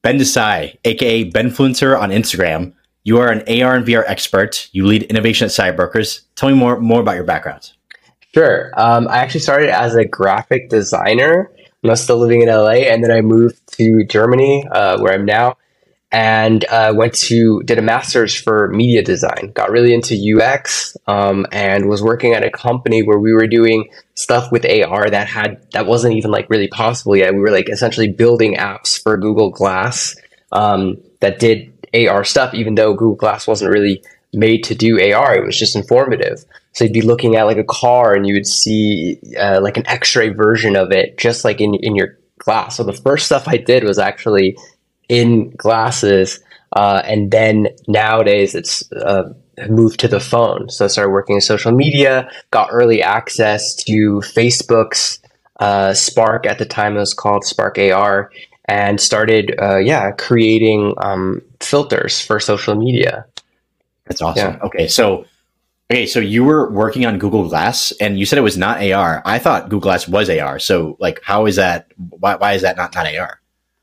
Ben Desai, aka Benfluencer on Instagram. You are an AR and VR expert. You lead innovation at Cyberbrokers. Tell me more about your background. Sure. I actually started as a graphic designer when I was still living in LA, and then I moved to Germany, where I'm now, and did a master's for media design. Got really into UX, and was working at a company where we were doing stuff with AR that wasn't even like really possible yet. We were like essentially building apps for Google Glass that did AR stuff, even though Google Glass wasn't really made to do AR. It was just informative. So you'd be looking at like a car and you would see like an X-ray version of it, just like in your glass. So the first stuff I did was actually in glasses. And then nowadays it's moved to the phone. So I started working in social media, got early access to Facebook's Spark. At the time it was called Spark AR, and started creating filters for social media. That's awesome. Yeah. Okay, so you were working on Google Glass, and you said it was not AR. I thought Google Glass was AR. So, like, how is that? Why is that not AR?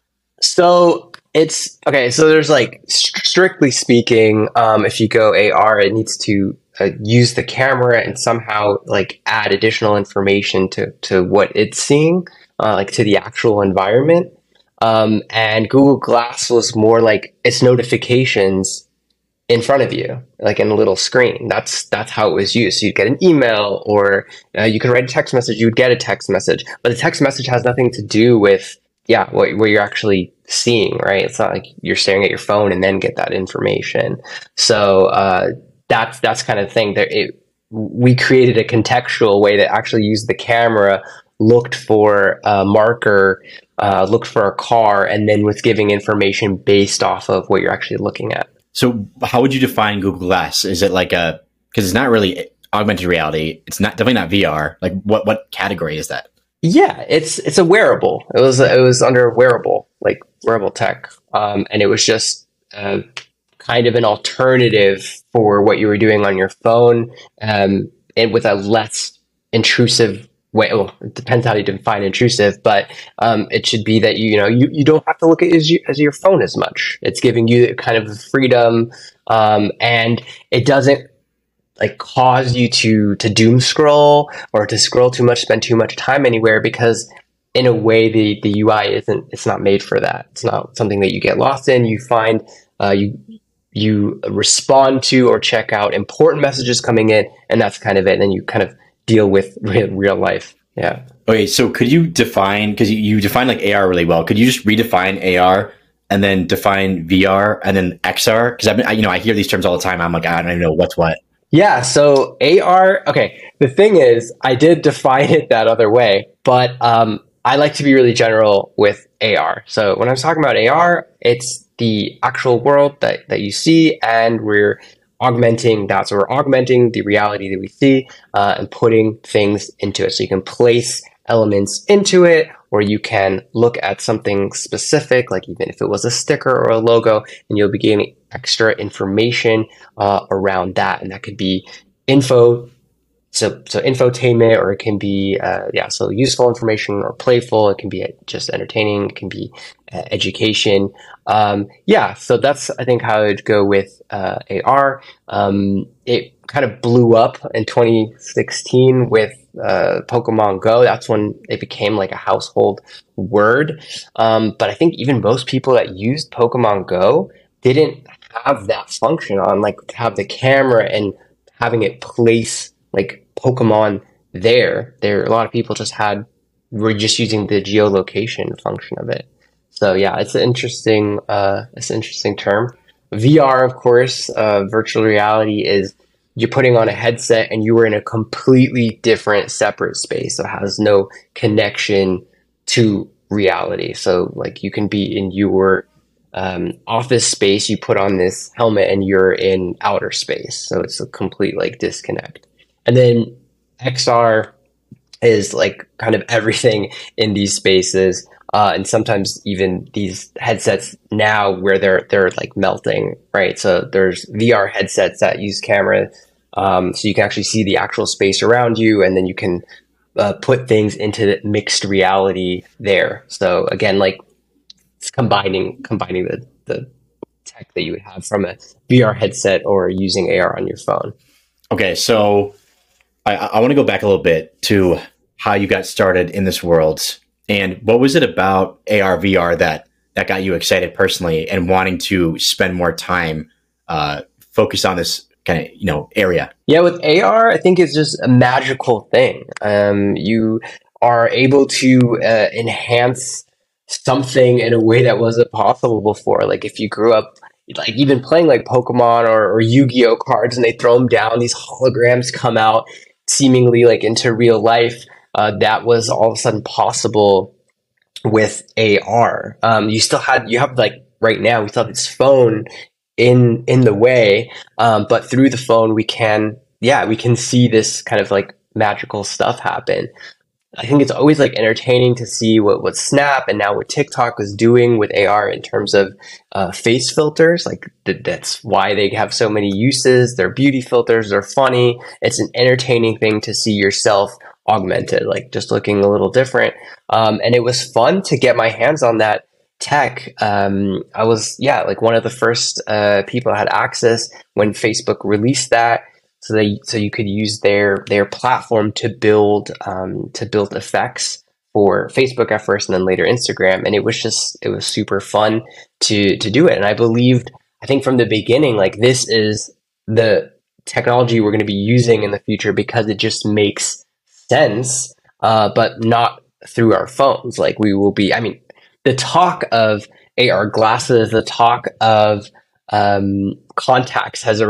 So it's okay. So there's like, strictly speaking, if you go AR, it needs to use the camera and somehow like add additional information to what it's seeing, like to the actual environment. And Google Glass was more like its notifications in front of you, like in a little screen. That's how it was used. So you'd get an email, or you could write a text message, you would get a text message, but the text message has nothing to do with, what you're actually seeing, right? It's not like you're staring at your phone and then get that information. So that's kind of thing. We created a contextual way that actually used the camera, looked for a marker, looked for a car, and then was giving information based off of what you're actually looking at. So how would you define Google Glass? Is it like because it's not really augmented reality. It's definitely not VR. Like what category is that? Yeah, it's a wearable. It was under wearable, like wearable tech. And it was just kind of an alternative for what you were doing on your phone, and with a less intrusive way. Well, it depends how you define intrusive, but it should be that you don't have to look at as your phone as much. It's giving you kind of freedom, and it doesn't like cause you to doom scroll or to scroll too much, spend too much time anywhere, because in a way the UI it's not made for that. It's not something that you get lost in. You find you respond to or check out important messages coming in, and that's kind of it. And then you kind of deal with real life. Yeah. Okay, so could you define, because you define like AR really well, could you just redefine AR and then define VR and then XR? Because I hear these terms all the time. I'm like, I don't even know what's what. Yeah, so AR, okay, the thing is, I did define it that other way, but I like to be really general with AR. So when I was talking about AR, it's the actual world that you see, and we're augmenting that. So we're augmenting the reality that we see and putting things into it. So you can place elements into it, or you can look at something specific, like even if it was a sticker or a logo, and you'll be getting extra information around that. And that could be info, so infotainment, or it can be, so useful information or playful. It can be just entertaining. It can be education. So that's, I think, how I'd go with AR. It kind of blew up in 2016 with Pokemon Go. That's when it became like a household word. But I think even most people that used Pokemon Go didn't have that function on, like have the camera and having it place like Pokemon there. A lot of people were just using the geolocation function of it. So yeah, it's an interesting term. VR, of course, virtual reality is you're putting on a headset and you are in a completely different, separate space. So it has no connection to reality. So like you can be in your office space, you put on this helmet and you're in outer space. So it's a complete like disconnect. And then XR is like kind of everything in these spaces. And sometimes even these headsets now where they're like melting, right? So there's VR headsets that use camera, so you can actually see the actual space around you, and then you can put things into mixed reality there. So again, like it's combining the tech that you would have from a VR headset or using AR on your phone. Okay, so I want to go back a little bit to how you got started in this world, and what was it about AR VR that got you excited personally and wanting to spend more time focused on this kind of area? Yeah, with AR, I think it's just a magical thing. You are able to enhance something in a way that wasn't possible before. Like if you grew up like even playing like Pokemon or Yu-Gi-Oh cards, and they throw them down, these holograms come out seemingly like into real life. That was all of a sudden possible with AR. You have like right now we still have this phone in the way, but through the phone we can see this kind of like magical stuff happen. I think it's always like entertaining to see what Snap and now what TikTok is doing with AR in terms of face filters. Like that's why they have so many uses. They're beauty filters. They're funny. It's an entertaining thing to see yourself augmented, like just looking a little different. And it was fun to get my hands on that tech. I was like one of the first people that had access when Facebook released that. So you could use their platform to build effects for Facebook at first, and then later Instagram. And it was super fun to do it. And I think from the beginning, like this is the technology we're going to be using in the future because it just makes sense, but not through our phones. Like we will be. I mean, the talk of AR glasses, the talk of contacts has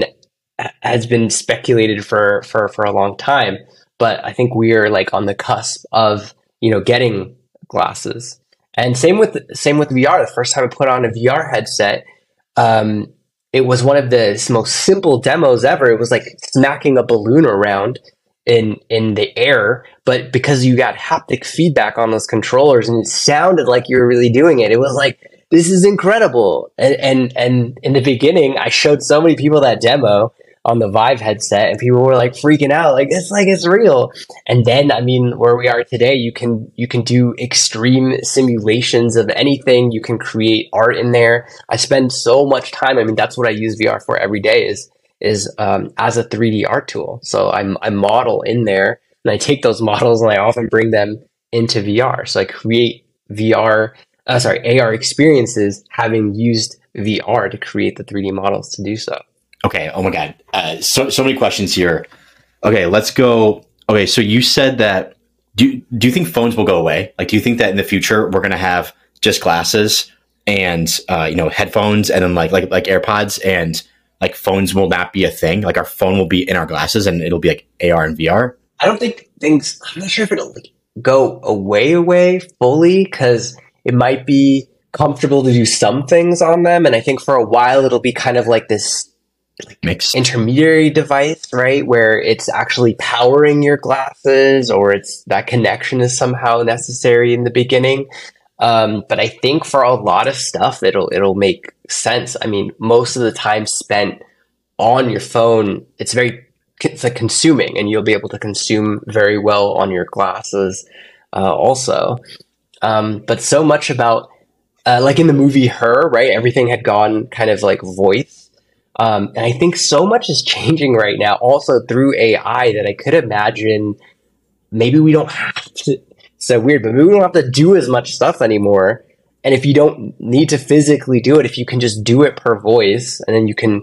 been speculated for a long time, but I think we are like on the cusp of getting glasses. And same with VR. The first time I put on a VR headset, it was one of the most simple demos ever. It was like smacking a balloon around in the air, but because you got haptic feedback on those controllers and it sounded like you were really doing it, it was like, this is incredible. And in the beginning, I showed so many people that demo on the Vive headset, and people were like freaking out, like it's real. And then, I mean, where we are today, you can do extreme simulations of anything. You can create art in there. I spend so much time. I mean, that's what I use VR for every day is as a 3D art tool. So I model in there, and I take those models and I often bring them into VR. So I create AR experiences having used VR to create the 3D models to do so. Okay. Oh my God. So many questions here. Okay, let's go. Okay, so you said that. Do you think phones will go away? Like, do you think that in the future we're going to have just glasses and headphones, and then like AirPods, and like phones will not be a thing? Like our phone will be in our glasses, and it'll be like AR and VR. I don't think things. I'm not sure if it'll go away fully, because it might be comfortable to do some things on them, and I think for a while it'll be kind of like this mixed intermediary device, right, where it's actually powering your glasses, or it's that connection is somehow necessary in the beginning. But I think for a lot of stuff, it'll make sense. I mean, most of the time spent on your phone, it's like consuming, and you'll be able to consume very well on your glasses also. But so much about like in the movie Her, right? Everything had gone kind of like voice. And I think so much is changing right now also through AI that I could imagine maybe we don't have to, it's so weird, but maybe we don't have to do as much stuff anymore. And if you don't need to physically do it, if you can just do it per voice, and then you can,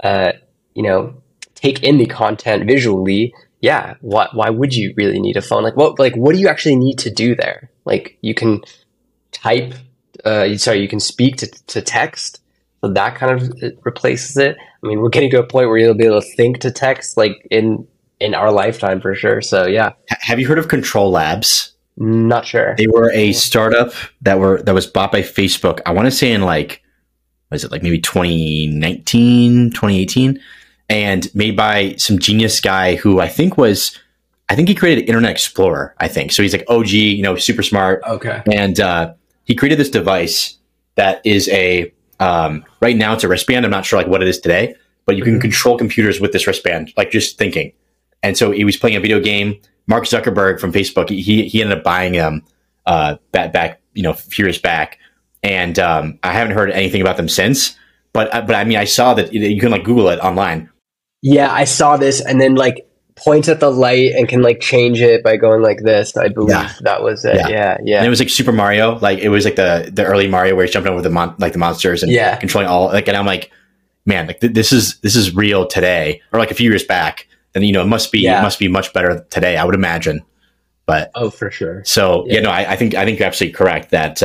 take in the content visually, yeah, why would you really need a phone? What do you actually need to do there? Like you can type, you can speak to text. So that kind of replaces it. I mean, we're getting to a point where you'll be able to think to text like in our lifetime for sure. So yeah. Have you heard of Control Labs? Not sure. They were a startup that was bought by Facebook. I want to say in maybe 2019, 2018, and made by some genius guy who I think he created Internet Explorer, I think. So he's like OG, super smart. Okay. And he created this device that is right now it's a wristband. I'm not sure what it is today, but you can control computers with this wristband, like just thinking. And so he was playing a video game. Mark Zuckerberg from Facebook, he ended up buying him back a few years back. and I haven't heard anything about them since. But I mean, I saw that you can like Google it online. Yeah, I saw this, and then like points at the light and can like change it by going like this. I believe that was it. Yeah, yeah. And it was like Super Mario, like it was like the early Mario where he's jumping over the the monsters and controlling all. Like, and I'm like, man, like this is real today, or like a few years back. Then it must be much better today, I would imagine. But for sure. So no, I think you're absolutely correct that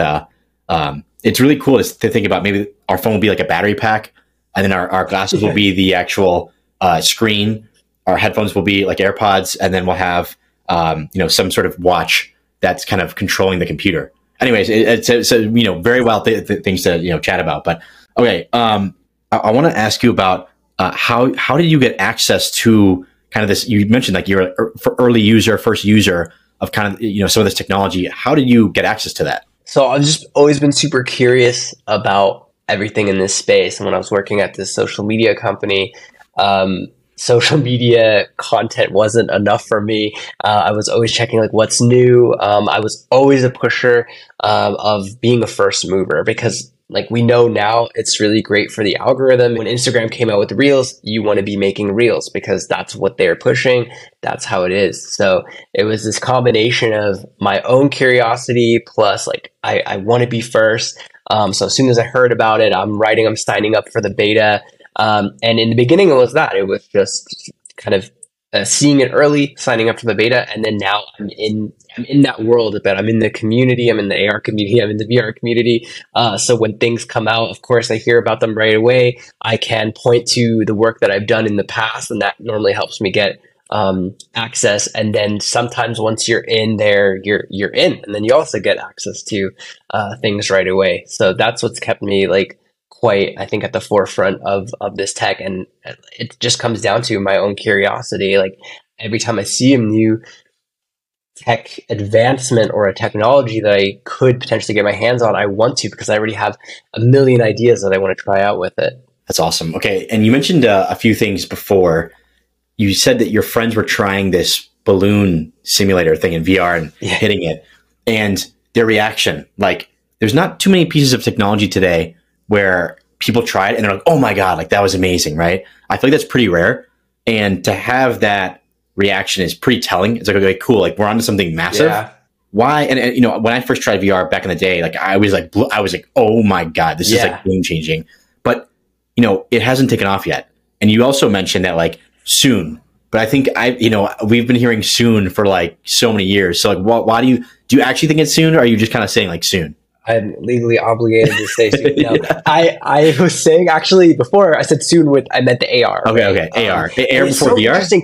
it's really cool to think about. Maybe our phone will be like a battery pack, and then our glasses will be the actual screen. Our headphones will be like AirPods, and then we'll have some sort of watch that's kind of controlling the computer. Anyways, it's very wild things to chat about. But okay, I want to ask you about how did you get access to kind of this? You mentioned like you're first user of kind of some of this technology. How did you get access to that? So I've just always been super curious about everything in this space, and when I was working at this social media company, social media content wasn't enough for me. I was always checking like what's new. I was always a pusher of being a first mover, because like we know now it's really great for the algorithm. When Instagram came out with Reels, you want to be making Reels because that's what they're pushing. That's how it is. So it was this combination of my own curiosity plus like I want to be first. So as soon as I heard about it, I'm signing up for the beta. And in the beginning, it was just kind of seeing it early, signing up for the beta, and then now I'm in that world. But I'm in the community. I'm in the AR community. I'm in the VR community. So when things come out, of course, I hear about them right away. I can point to the work that I've done in the past, and that normally helps me get access. And then sometimes once you're in there, you're in, and then you also get access to things right away. So that's what's kept me like quite, I think, at the forefront of this tech. And it just comes down to my own curiosity. Like every time I see a new tech advancement or a technology that I could potentially get my hands on, I want to, because I already have a million ideas that I want to try out with it. That's awesome. Okay. And you mentioned a few things before. You said that your friends were trying this balloon simulator thing in VR and hitting it, and their reaction, like there's not too many pieces of technology today where people try it and they're like, oh my God, like that was amazing, right? I feel like that's pretty rare. And to have that reaction is pretty telling. It's like, okay, cool. Like we're onto something massive. Yeah. Why? And when I first tried VR back in the day, like I was like, oh my God, this is like game changing. But it hasn't taken off yet. And you also mentioned that like soon, but I think we've been hearing soon for like so many years. So like, why do you actually think it's soon? Or are you just kind of saying like soon? I'm legally obligated to say soon. No, I was saying actually before I said soon I meant the AR. Okay, right? Okay, AR. AR before VR? Interesting.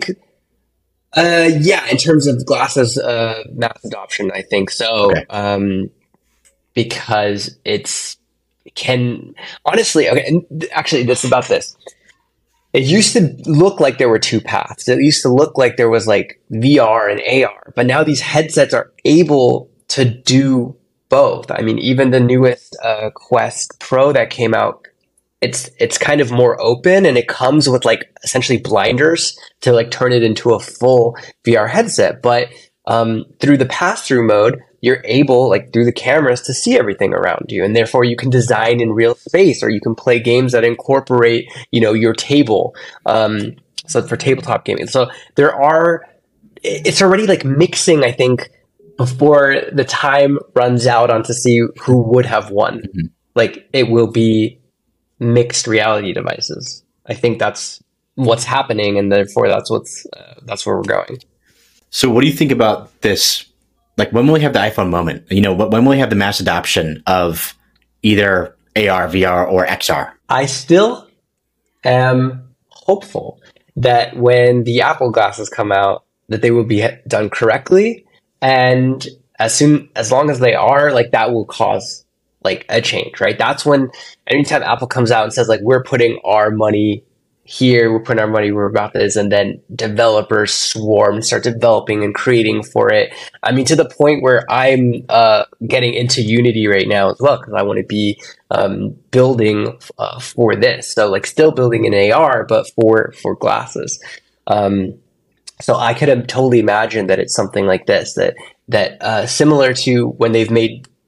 In terms of glasses mass adoption, I think so. Okay. Because honestly, actually, this about this. It used to look like there were two paths. It used to look like there was like VR and AR, but now these headsets are able to do both. I mean, even the newest Quest Pro that came out, it's kind of more open, and it comes with like essentially blinders to like turn it into a full VR headset. But through the pass-through mode, you're able, like through the cameras, to see everything around you, and therefore you can design in real space, or you can play games that incorporate, your table. So for tabletop gaming, so it's already like mixing, I think, before the time runs out on to see who would have won. Mm-hmm. Like it will be mixed reality devices. I think that's what's happening, and therefore that's where we're going. So what do you think about this? Like when will we have the iPhone moment? When will we have the mass adoption of either AR, VR, or XR? I still am hopeful that when the Apple glasses come out, that they will be done correctly. And as long as they are, like that will cause like a change, right? That's when anytime Apple comes out and says like, we're putting our money here, we're putting our money where our mouth is, and then developers swarm and start developing and creating for it. I mean, to the point where I'm getting into Unity right now as well, because I want to be building for this. So like still building in AR, but for glasses. So I could have totally imagined that it's something like this, that similar to when they've made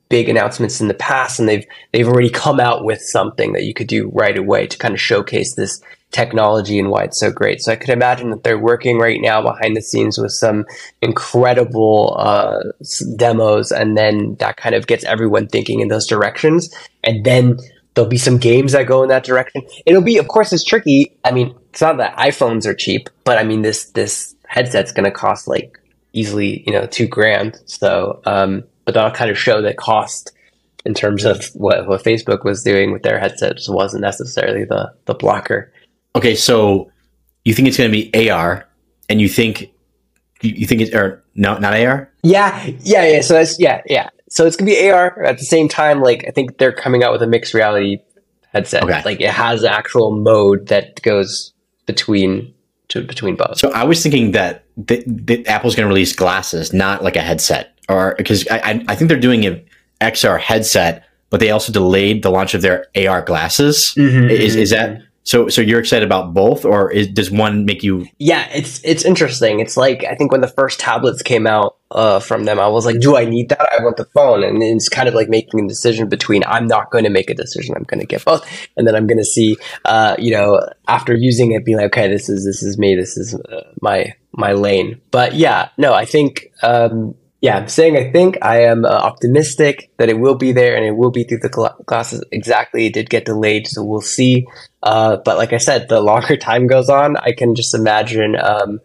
big announcements in the past, and they've already come out with something that you could do right away to kind of showcase this technology and why it's so great. So I could imagine that they're working right now behind the scenes with some incredible demos, and then that kind of gets everyone thinking in those directions. And then there'll be some games that go in that direction. It'll be, of course, it's tricky. I mean, it's not that iPhones are cheap, but I mean, this headset's going to cost like easily, $2,000. So, but that'll kind of show the cost in terms of what Facebook was doing with their headsets wasn't necessarily the blocker. Okay, so you think it's going to be AR, and you think it's, or no, not AR? Yeah. So that's yeah. So it's gonna be AR at the same time. Like, I think they're coming out with a mixed reality headset. Okay. Like, it has an actual mode that goes between both. So I was thinking that Apple's going to release glasses, not like a headset, or because I think they're doing an XR headset, but they also delayed the launch of their AR glasses. Is that? So you're excited about both, or does one make you? Yeah, it's interesting. It's like, I think when the first tablets came out from them, I was like, do I need that? I want the phone. And it's kind of like making a decision between, I'm not going to make a decision. I'm going to get both. And then I'm going to see, after using it, be like, okay, this is me. This is my lane. But yeah, no, I think, I'm saying I think I am optimistic that it will be there, and it will be through the glasses. Exactly, it did get delayed, so we'll see. But like I said, the longer time goes on, I can just imagine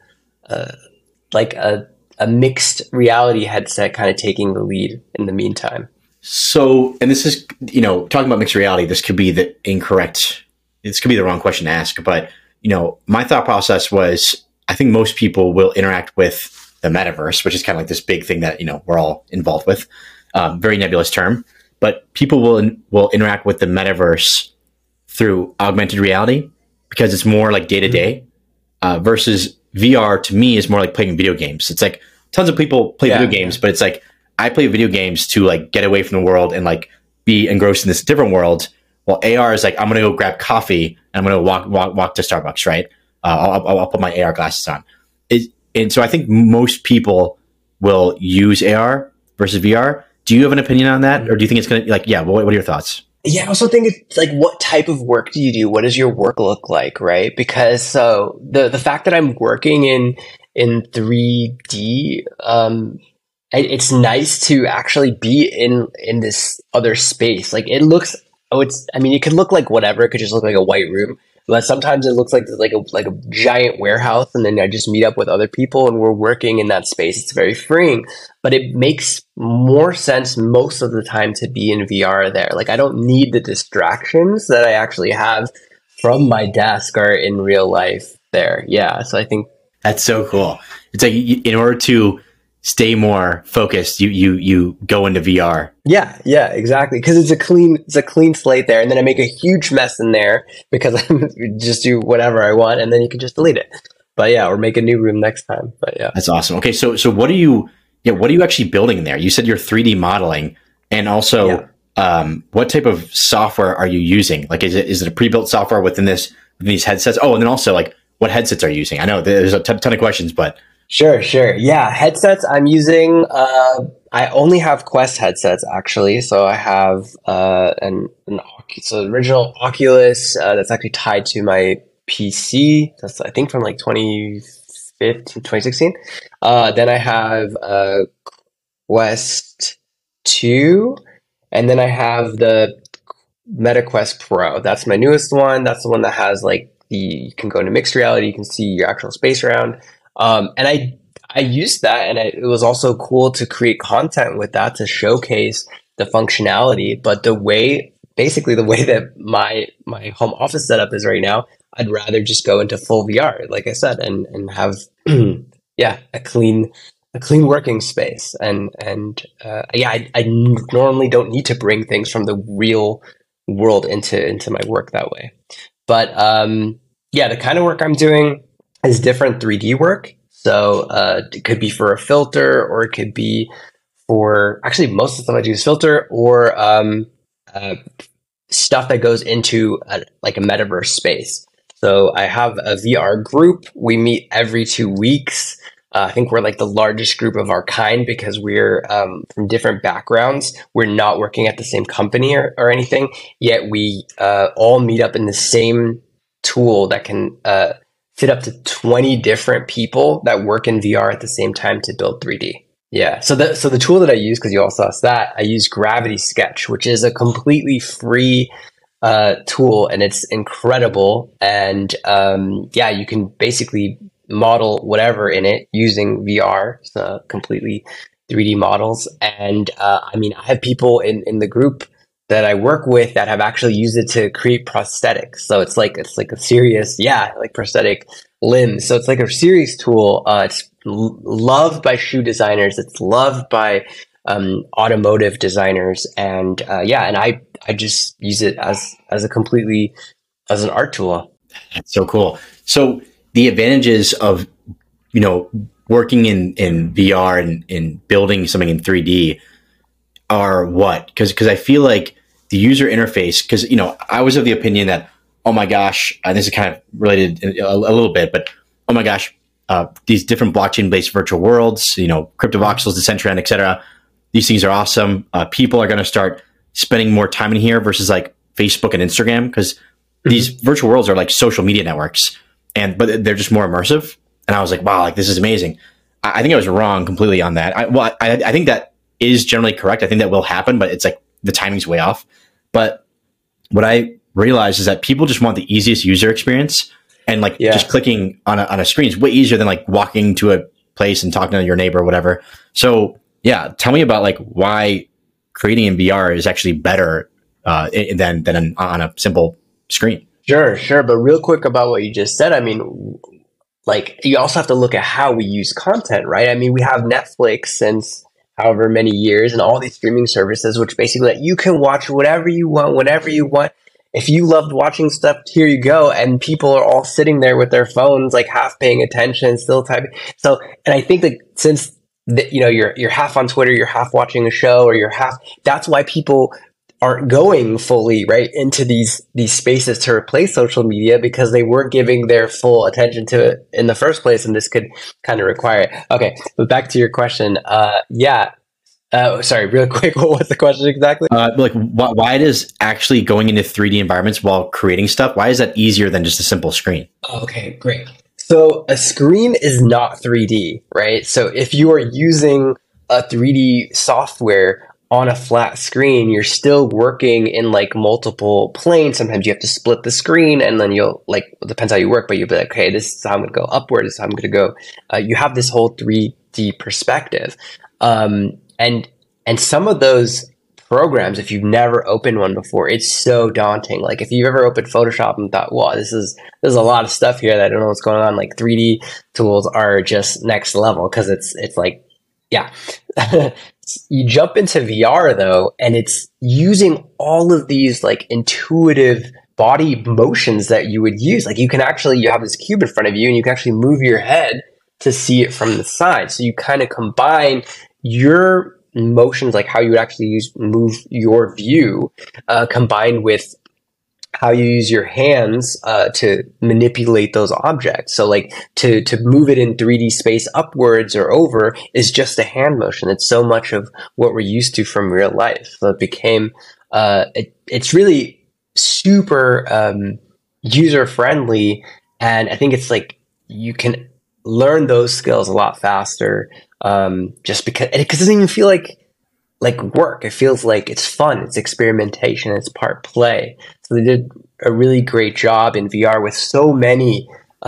like a mixed reality headset kind of taking the lead in the meantime. So, and this is, talking about mixed reality, this could be the wrong question to ask, but, my thought process was, I think most people will interact with the metaverse, which is kind of like this big thing that, we're all involved with. Very nebulous term, but people will interact with the metaverse through augmented reality because it's more like day to day, versus VR to me is more like playing video games. It's like tons of people play video games, but it's like I play video games to like get away from the world and like be engrossed in this different world. While AR is like, I'm going to go grab coffee and I'm going to walk to Starbucks, right? I'll put my AR glasses on. And so I think most people will use AR versus VR. Do you have an opinion on that? Or do you think it's going to like, what are your thoughts? Yeah, I also think it's like, what type of work do you do? What does your work look like, right? Because so the fact that I'm working in 3D, it's nice to actually be in this other space. Like, it looks, it could look like whatever. It could just look like a white room. But sometimes it looks like a giant warehouse, and then I just meet up with other people and we're working in that space. It's very freeing, but it makes more sense most of the time to be in VR there. Like, I don't need the distractions that I actually have from my desk or in real life there. Yeah, so I think that's so cool. It's like, in order to stay more focused, you go into VR. Yeah, exactly. Because it's a clean slate there, and then I make a huge mess in there because I just do whatever I want, and then you can just delete it. But yeah, or make a new room next time. But yeah, that's awesome. Okay, so what are you actually building in there? You said you're 3D modeling, and also what type of software are you using? Like, is it a pre-built software within these headsets? Oh, and then also like, what headsets are you using? I know there's a ton of questions, but Sure. Yeah, headsets I'm using, I only have Quest headsets actually. So I have so the original Oculus that's actually tied to my PC. That's, I think, from like 2016. Then I have Quest 2, and then I have the MetaQuest Pro. That's my newest one. That's the one that has like you can go into mixed reality. You can see your actual space around. And I used that, and it was also cool to create content with that to showcase the functionality. But the way that my home office setup is right now, I'd rather just go into full VR, like I said, and have a clean working space. I normally don't need to bring things from the real world into my work that way. But the kind of work I'm doing is different 3D work. So it could be for a filter, or it could be for, actually most of the stuff I do is filter, or stuff that goes into like a metaverse space. So I have a VR group. We meet every 2 weeks. I think we're like the largest group of our kind because we're from different backgrounds. We're not working at the same company or anything, yet we all meet up in the same tool that can fit up to 20 different people that work in VR at the same time to build 3D. Yeah. So the tool that I use, because you also asked that, I use Gravity Sketch, which is a completely free tool, and it's incredible. And yeah, you can basically model whatever in it using VR, so completely 3D models. And I mean, I have people in the group that I work with that have actually used it to create prosthetics. So it's like a serious, like prosthetic limbs. So it's like a serious tool. It's loved by shoe designers. It's loved by automotive designers, and and I just use it as an art tool. That's so cool. So the advantages of, working in VR and building something in 3D are what? Because I feel like the user interface, because, I was of the opinion that, oh my gosh, and this is kind of related a little bit, but oh my gosh, these different blockchain-based virtual worlds, CryptoVoxels, Decentraland, et cetera, these things are awesome. People are going to start spending more time in here versus like Facebook and Instagram, because these virtual worlds are like social media networks, but they're just more immersive. And I was like, wow, like this is amazing. I think I was wrong completely on that. I think that is generally correct. I think that will happen, but it's like the timing's way off. But what I realized is that people just want the easiest user experience, and just clicking on a screen is way easier than like walking to a place and talking to your neighbor or whatever. So yeah, tell me about like why creating in VR is actually better than on a simple screen. Sure. But real quick about what you just said, I mean, like you also have to look at how we use content, right? I mean, we have Netflix since however many years and all these streaming services, which basically you can watch whatever you want, whenever you want. If you loved watching stuff, here you go. And people are all sitting there with their phones, like half paying attention, still typing. So, and I think that since you're half on Twitter, you're half watching a show, or that's why people aren't going fully right into these spaces to replace social media, because they weren't giving their full attention to it in the first place, and this could kind of require it. Okay, but back to your question. Sorry, real quick, what was the question exactly? Why does actually going into 3D environments while creating stuff, why is that easier than just a simple screen? Okay, great. So a screen is not 3D, right? So if you are using a 3D software on a flat screen, you're still working in like multiple planes. Sometimes you have to split the screen, and then you'll it depends how you work, but you'll be like, okay, this is how I'm going to go upward. This is how I'm going to go. You have this whole 3D perspective. And some of those programs, if you've never opened one before, it's so daunting. Like if you've ever opened Photoshop and thought, wow, there's a lot of stuff here that I don't know what's going on. Like 3D tools are just next level, because it's like, yeah. You jump into VR though, and it's using all of these like intuitive body motions that you would use. Like you have this cube in front of you, and you can actually move your head to see it from the side. So you kind of combine your motions, like how you would actually move your view, combined with how you use your hands to manipulate those objects. So like to move it in 3D space upwards or over is just a hand motion. It's so much of what we're used to from real life. So it became, it's really super user friendly. And I think it's like you can learn those skills a lot faster, just because it doesn't even feel like work. It feels like it's fun, it's experimentation, it's part play. So they did a really great job in VR with so many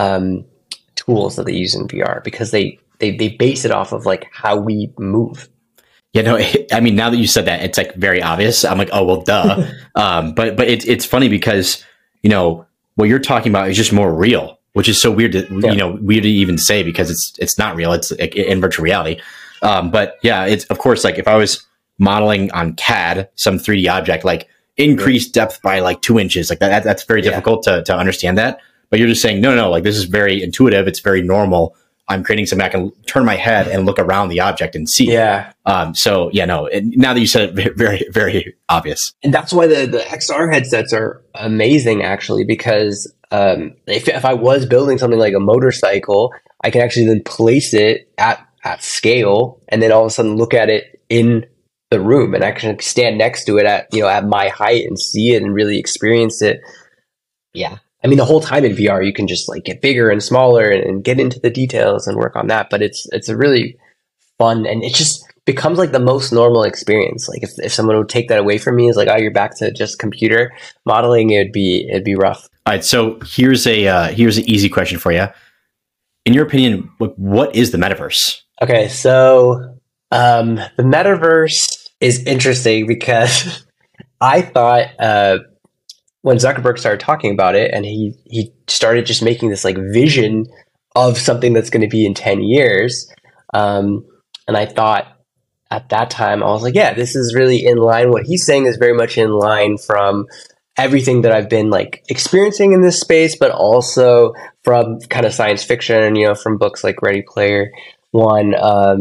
tools that they use in VR, because they base it off of like how we move. Yeah, no, I mean, now that you said that, it's like very obvious. I'm like, oh, well, duh. But it's funny because, what you're talking about is just more real, which is so weird to, weird to even say, because it's not real. It's like in virtual reality. But yeah, it's of course, like if I was modeling on CAD, some 3D object, like increased depth by like 2 inches, like that's very difficult to understand that. But you're just saying, no, like this is very intuitive. It's very normal. I'm creating something, I can turn my head and look around the object and see. Yeah. So yeah, no. Now that you said it, very, very obvious. And that's why the XR headsets are amazing, actually, because if I was building something like a motorcycle, I can actually then place it at scale, and then all of a sudden look at it in the room, and I can stand next to it at my height and see it and really experience it. Yeah. I mean, the whole time in VR, you can just like get bigger and smaller and get into the details and work on that. But it's a really fun, and it just becomes like the most normal experience. Like if someone would take that away from me, it's like, oh, you're back to just computer modeling. It'd be rough. All right. So here's an easy question for you. In your opinion, what is the metaverse? Okay, so the metaverse is interesting because I thought when Zuckerberg started talking about it, and he started just making this like vision of something that's going to be in 10 years. And I thought at that time, I was like, yeah, this is really in line. What he's saying is very much in line from everything that I've been like experiencing in this space, but also from kind of science fiction, from books like Ready Player One.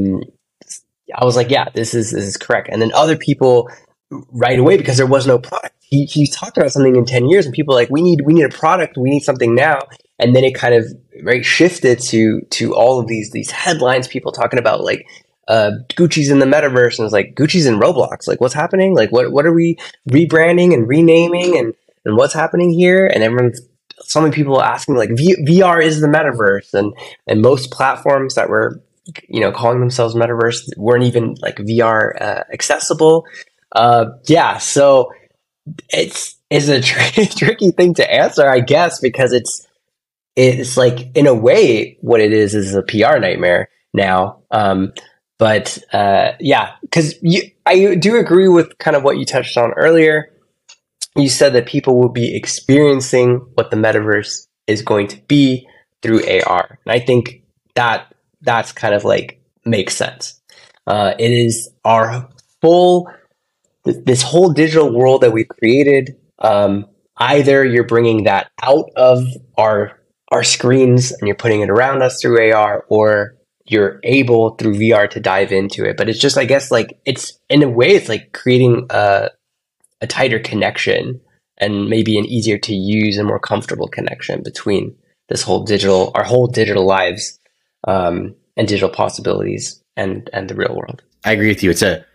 I was like, yeah, this is correct. And then other people right away, because there was no product. He talked about something in 10 years, and people were like, we need a product, we need something now. And then it kind of shifted to all of these headlines, people talking about like Gucci's in the metaverse, and it's like, Gucci's in Roblox. Like, what's happening? Like, what are we rebranding and renaming, and what's happening here? And so many people asking like, VR is the metaverse, and most platforms that were calling themselves metaverse weren't even like VR accessible. So it's a tricky thing to answer, I guess, because it's like, in a way, what it is a PR nightmare now. Because I do agree with kind of what you touched on earlier. You said that people will be experiencing what the metaverse is going to be through AR. And I think that's kind of like makes sense. It is this whole digital world that we've created. Either you're bringing that out of our screens and you're putting it around us through AR, or you're able through VR to dive into it. But it's just, I guess, like, it's in a way, it's like creating a tighter connection, and maybe an easier to use and more comfortable connection between our whole digital lives, and digital possibilities and the real world. I agree with you.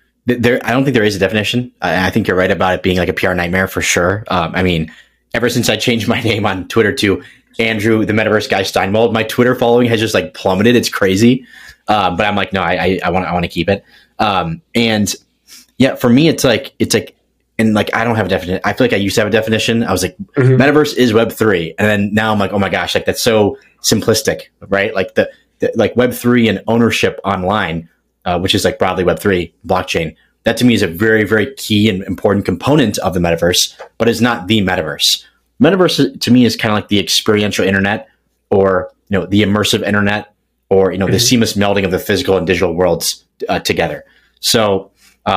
I don't think there is a definition. I think you're right about it being like a PR nightmare for sure. I mean, ever since I changed my name on Twitter to Andrew, the Metaverse Guy Steinwald, my Twitter following has just like plummeted. It's crazy. But I'm like, no, I want to keep it. And yeah, for me, it's like, and like, I don't have a definition. I feel like I used to have a definition. I was like, Metaverse is Web3. And then now I'm like, oh my gosh, like that's so simplistic, right? Like the like Web3 and ownership online, which is like broadly Web3 blockchain. That to me is a very, very key and important component of the metaverse, but it's not the metaverse. Metaverse to me is kind of like the experiential internet, or, the immersive internet, or, the seamless melding of the physical and digital worlds together. So,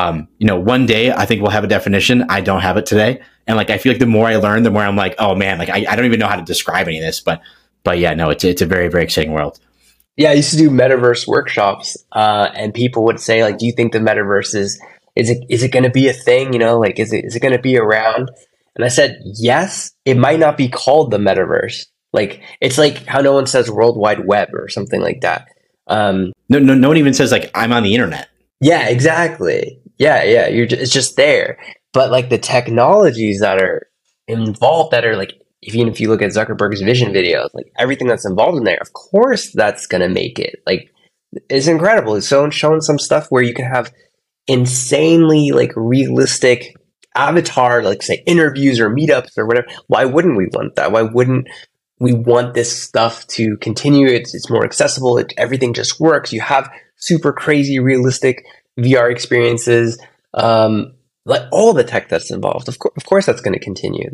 one day I think we'll have a definition. I don't have it today. And like, I feel like the more I learn, the more I'm like, oh man, like I don't even know how to describe any of this, but yeah, no, it's a very, very exciting world. Yeah, I used to do metaverse workshops, and people would say, like, do you think the metaverse is it going to be a thing? Like, is it going to be around? And I said, yes, it might not be called the metaverse. Like, it's like how no one says World Wide Web or something like that. No one even says like, I'm on the internet. Yeah, exactly. Yeah. It's just there. But like the technologies that are involved, that are like, even if you look at Zuckerberg's vision videos, like everything that's involved in there, of course that's going to make it. Like, it's incredible. It's showing some stuff where you can have insanely like realistic avatar, like say interviews or meetups or whatever. Why wouldn't we want that? Why wouldn't we want this stuff to continue? It's more accessible. Everything just works. You have super crazy realistic VR experiences. Like all the tech that's involved. Of course that's going to continue.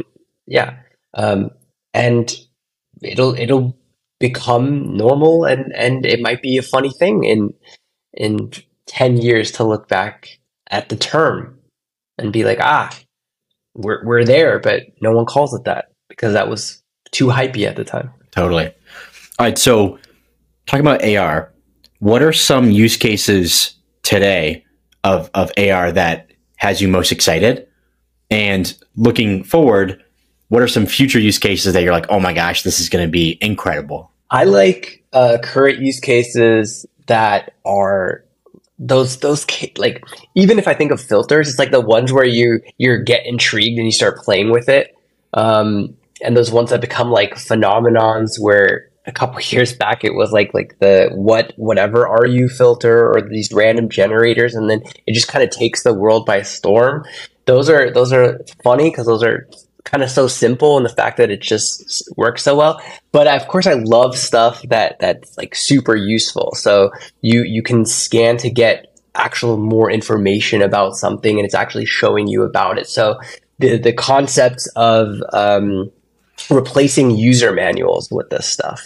And it'll become normal, and it might be a funny thing in 10 years to look back at the term and be like, we're there, but no one calls it that because that was too hypey at the time. Totally. All right. So talking about AR, what are some use cases today of AR that has you most excited? And looking forward, what are some future use cases that you're like, oh my gosh, this is going to be incredible? I like current use cases that are like, even if I think of filters, it's like the ones where you get intrigued and you start playing with it. And those ones that become like phenomenons where a couple years back it was like the whatever are you filter or these random generators, and then it just kind of takes the world by storm. Those are funny because those are kind of so simple, and the fact that it just works so well. But of course I love stuff that's like super useful. So you can scan to get actual more information about something, and it's actually showing you about it. So the concept of replacing user manuals with this stuff,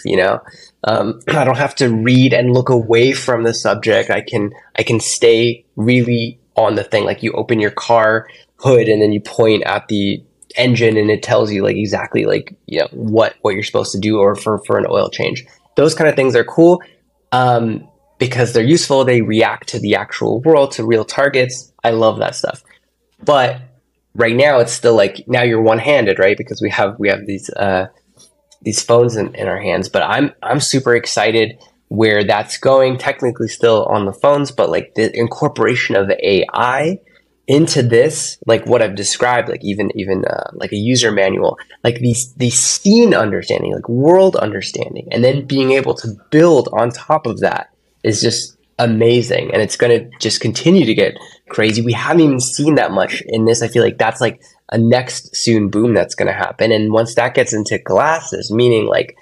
I don't have to read and look away from the subject. I can stay really on the thing. Like you open your car hood and then you point at the engine and it tells you like exactly like what you're supposed to do, or for an oil change. Those kind of things are cool because they're useful. They react to the actual world, to real targets. I love that stuff. But right now it's still like, now you're one-handed, right? Because we have these phones in our hands. But I'm super excited where that's going. Technically still on the phones, but like the incorporation of AI into this, like what I've described, like even like a user manual, like these scene understanding, like world understanding, and then being able to build on top of that is just amazing. And it's going to just continue to get crazy. We haven't even seen that much in this. I feel like that's like a next soon boom that's going to happen. And once that gets into glasses, meaning like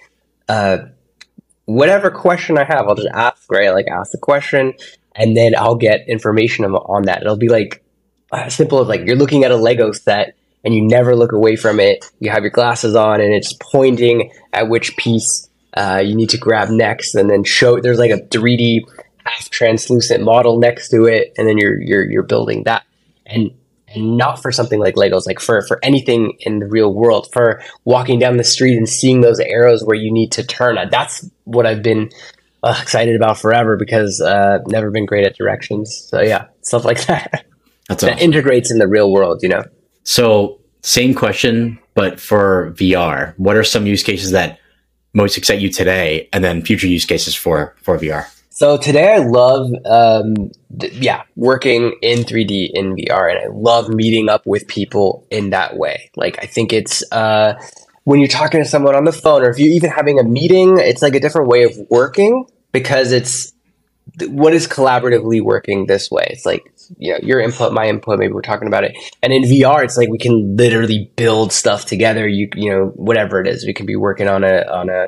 whatever question I have, I'll just ask, right? Like ask the question and then I'll get information on that. It'll be like as simple as like you're looking at a Lego set and you never look away from it. You have your glasses on and it's pointing at which piece you need to grab next, and then there's like a 3D half translucent model next to it, and then you're building that. And not for something like Legos, like for anything in the real world, for walking down the street and seeing those arrows where you need to turn. That's what I've been excited about forever, because never been great at directions. So yeah, stuff like that. That's that awesome. Integrates in the real world, So same question, but for VR, what are some use cases that most excite you today, and then future use cases for VR? So today I love, working in 3D in VR, and I love meeting up with people in that way. Like, I think it's, when you're talking to someone on the phone, or if you're even having a meeting, it's like a different way of working, because it's what is collaboratively working this way. It's like, your input, my input, maybe we're talking about it. And in VR, it's like we can literally build stuff together. Whatever it is, we can be working on a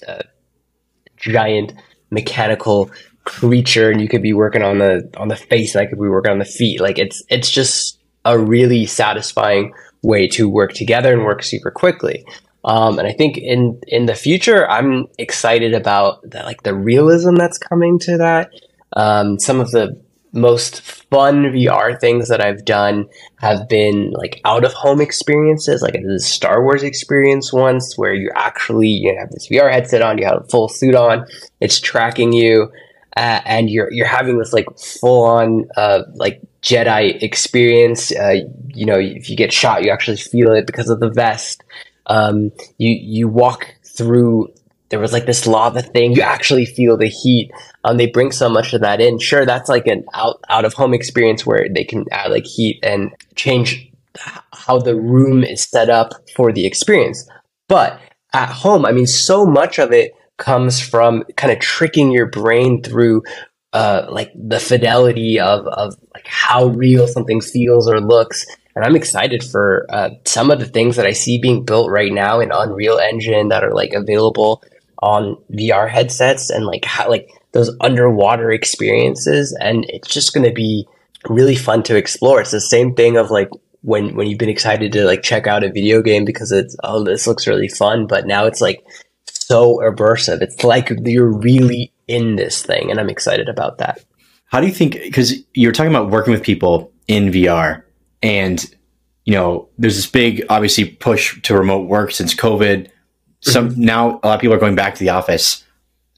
giant mechanical creature, and you could be working on the face, and I could be working on the feet. Like it's just a really satisfying way to work together and work super quickly. And I think in the future, I'm excited about the realism that's coming to that. Some of the most fun VR things that I've done have been like out of home experiences. Like I did a Star Wars experience once where you actually have this VR headset on, you have a full suit on, it's tracking you, and you're having this like full on like Jedi experience. If you get shot, you actually feel it because of the vest. You walk through. There was like this lava thing. You actually feel the heat. They bring so much of that in. Sure, that's like an out of home experience where they can add like heat and change how the room is set up for the experience. But at home, I mean, so much of it comes from kind of tricking your brain through like the fidelity of like how real something feels or looks. And I'm excited for some of the things that I see being built right now in Unreal Engine that are like available on VR headsets, and like how like those underwater experiences. And it's just going to be really fun to explore. It's the same thing of like when you've been excited to like check out a video game because it's, oh, this looks really fun, but now it's like so immersive. It's like you're really in this thing, and I'm excited about that. How do you think, because you're talking about working with people in VR, and there's this big obviously push to remote work since COVID. Now a lot of people are going back to the office.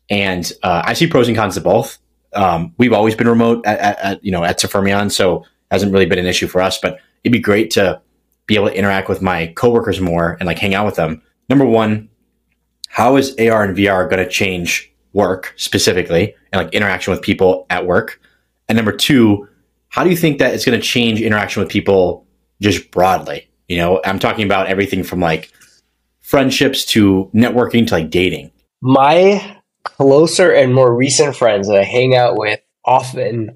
And I see pros and cons to both. We've always been remote at Suffermion, so it hasn't really been an issue for us. But it'd be great to be able to interact with my coworkers more and like hang out with them. Number one, how is AR and VR going to change work specifically and like interaction with people at work? And number two, how do you think that it's going to change interaction with people just broadly? You know, I'm talking about everything from like friendships to networking to like dating. My closer and more recent friends that I hang out with often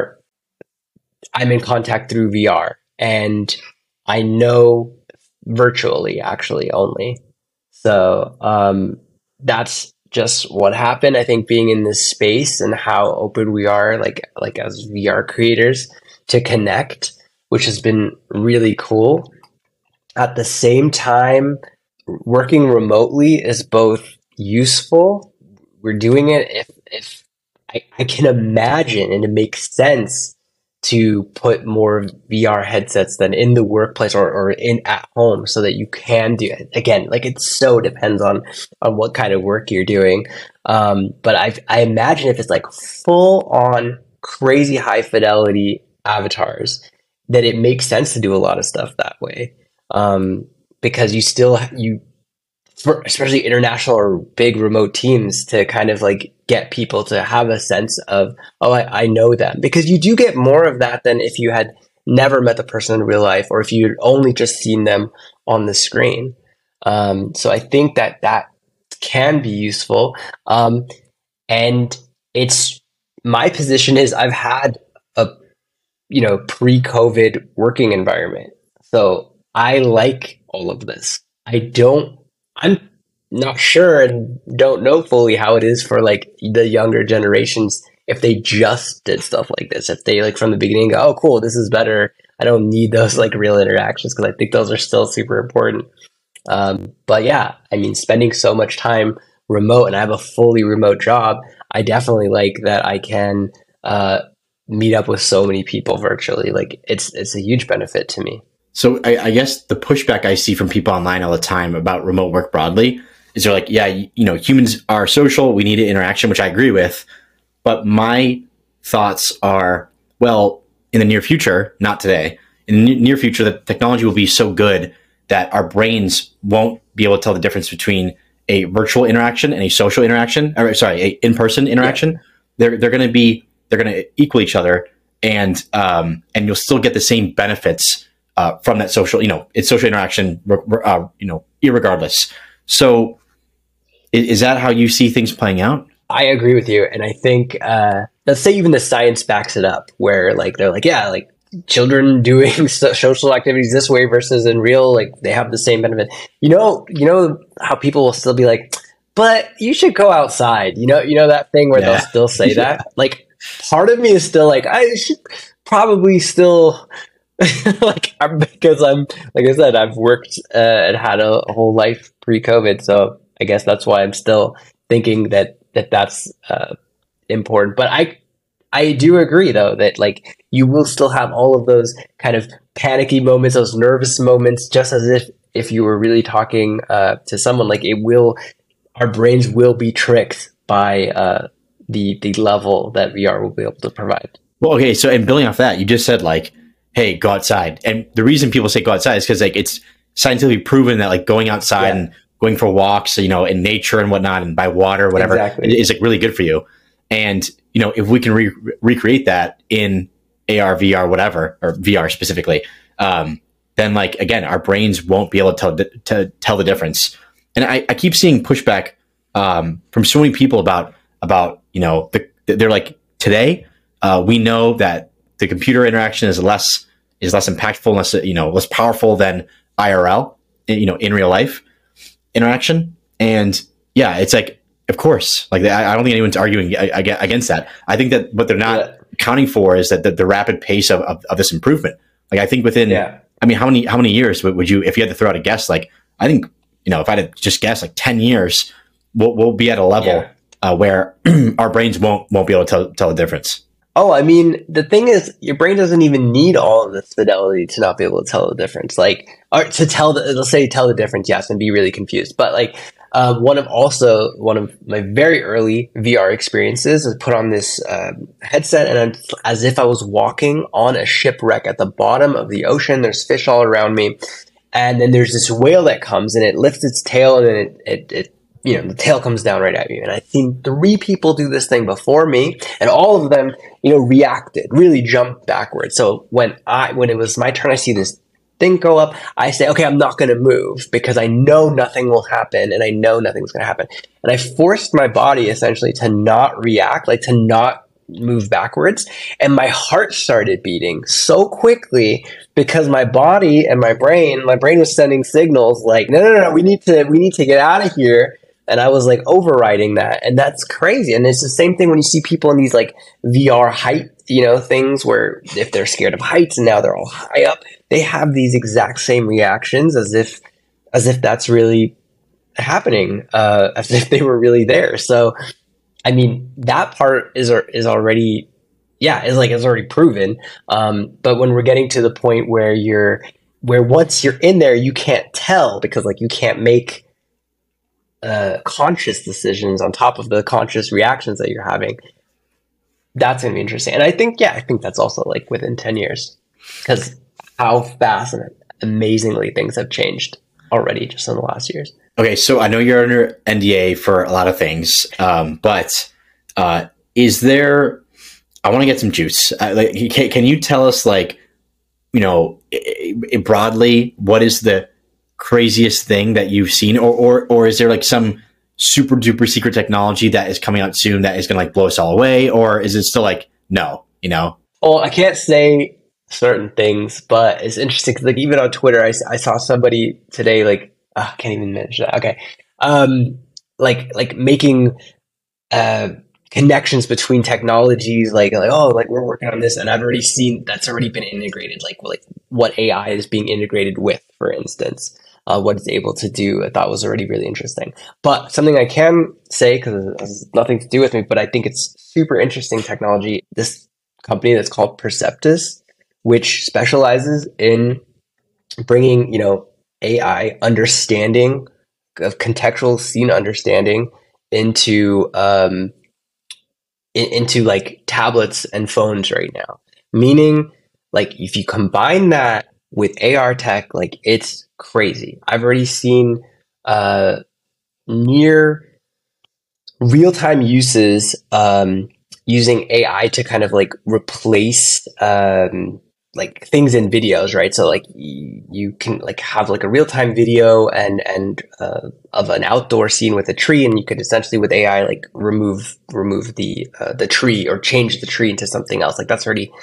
I'm in contact through VR, and I know virtually actually only. So that's just what happened. I think being in this space and how open we are, like as VR creators, to connect, which has been really cool. At the same time, working remotely is both useful. We're doing it if I can imagine, and it makes sense to put more VR headsets than in the workplace or in at home, so that you can do it. Again, like it so depends on what kind of work you're doing. But I imagine if it's like full on crazy high fidelity avatars, that it makes sense to do a lot of stuff that way. Because for especially international or big remote teams, to kind of like get people to have a sense of, oh, I know them, because you do get more of that than if you had never met the person in real life, or if you'd only just seen them on the screen. So I think that can be useful. And it's, my position is I've had a, pre-COVID working environment. So I like all of this. I'm not sure and don't know fully how it is for like the younger generations, if they just did stuff like this, if they like from the beginning go, oh cool, this is better, I don't need those like real interactions, because I think those are still super important. But yeah, I mean, spending so much time remote, and I have a fully remote job, I definitely like that I can meet up with so many people virtually. Like it's a huge benefit to me. So I guess the pushback I see from people online all the time about remote work broadly is they're like, yeah, humans are social. We need an interaction, which I agree with. But my thoughts are, well, in the near future, not today, in the near future, the technology will be so good that our brains won't be able to tell the difference between a virtual interaction and a social interaction, or sorry, a in-person interaction. Yeah. They're going to equal each other, and you'll still get the same benefits from that social, it's social interaction, irregardless. So is that how you see things playing out? I agree with you. And I think, let's say even the science backs it up, where like, they're like, yeah, like children doing social activities this way versus in real, like they have the same benefit. You know how people will still be like, but you should go outside, that thing where they'll still say that. Like part of me is still like, I should probably still because I'm, like I said, I've worked and had a whole life pre-COVID, so I guess that's why I'm still thinking that's important. But I do agree though that like you will still have all of those kind of panicky moments, those nervous moments, just as if you were really talking to someone. Like our brains will be tricked by the level that VR will be able to provide. Well, okay, so and building off that, you just said like, hey, go outside. And the reason people say go outside is because like it's scientifically proven that like going outside and going for walks, in nature and whatnot, and by water, whatever, is like really good for you. And, if we can recreate that in AR, VR, whatever, or VR specifically, then like, again, our brains won't be able to tell the difference. And I keep seeing pushback from so many people about they're like, today, we know that the computer interaction is less impactful, less powerful than IRL, in real life interaction. And yeah, it's like, of course, like I don't think anyone's arguing against that. I think that what they're not accounting for is that the rapid pace of this improvement. Like I think within, I mean, how many years would you, if you had to throw out a guess, like I think, if I had to just guess, like 10 years, we'll be at a level where our brains won't be able to tell the difference. Oh, I mean, the thing is, your brain doesn't even need all of this fidelity to not be able to tell the difference. Like, or to tell the difference, yes, and be really confused. But like, One of my very early VR experiences is put on this headset, and as if I was walking on a shipwreck at the bottom of the ocean. There's fish all around me, and then there's this whale that comes and it lifts its tail, and then it the tail comes down right at you. And I've seen 3 people do this thing before me, and all of them, reacted, really jumped backwards. So when it was my turn, I see this thing go up, I say, okay, I'm not going to move because I know nothing will happen, and I know nothing's going to happen. And I forced my body essentially to not react, like to not move backwards. And my heart started beating so quickly because my body and my brain was sending signals like, no, we need to get out of here. And I was like overriding that. And that's crazy. And it's the same thing when you see people in these like VR height, things where if they're scared of heights and now they're all high up, they have these exact same reactions as if that's really happening, as if they were really there. So, I mean, that part is already, it's already proven. But when we're getting to the point where once you're in there, you can't tell because like you can't make conscious decisions on top of the conscious reactions that you're having. That's going to be interesting. And I think that's also like within 10 years because how fast and amazingly things have changed already just in the last years. Okay. So I know you're under NDA for a lot of things. But is there, I want to get some juice. Can you tell us broadly, what is the craziest thing that you've seen, or is there like some super duper secret technology that is coming out soon that is going to like blow us all away, or is it still like no? Well, I can't say certain things, but it's interesting because like even on Twitter, I saw somebody today like I can't even mention that. Okay, like making connections between technologies, like we're working on this, and I've already seen that's already been integrated, like what AI is being integrated with, for instance. What it's able to do, I thought was already really interesting. But something I can say, because it has nothing to do with me, but I think it's super interesting technology, this company that's called Perceptus, which specializes in bringing, AI understanding of contextual scene understanding into like tablets and phones right now. Meaning, like if you combine that with AR tech, like it's crazy. I've already seen near real-time uses using AI to kind of like replace like things in videos, right? So like you can like have like a real-time video and of an outdoor scene with a tree, and you could essentially with AI like remove the tree or change the tree into something else. Like that's already